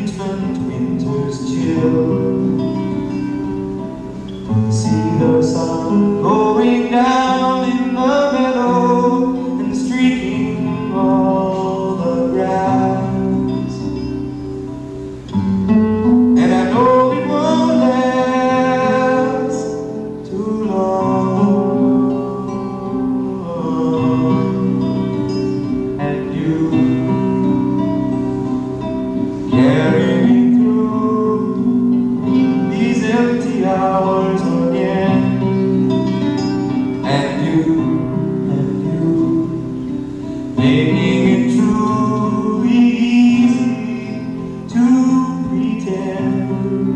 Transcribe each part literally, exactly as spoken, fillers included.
infant winter's chill. See the sun going down in the meadow and streaking all the grass, and I know it won't last too long. And you carry me through these empty hours again. And you, and you, making it truly easy to pretend.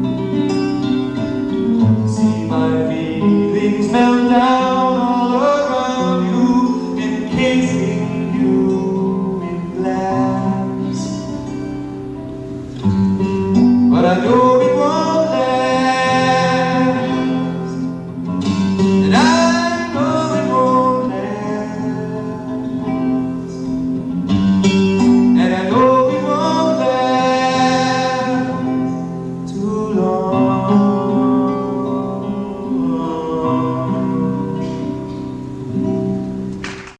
See my feelings melt down all around you, encasing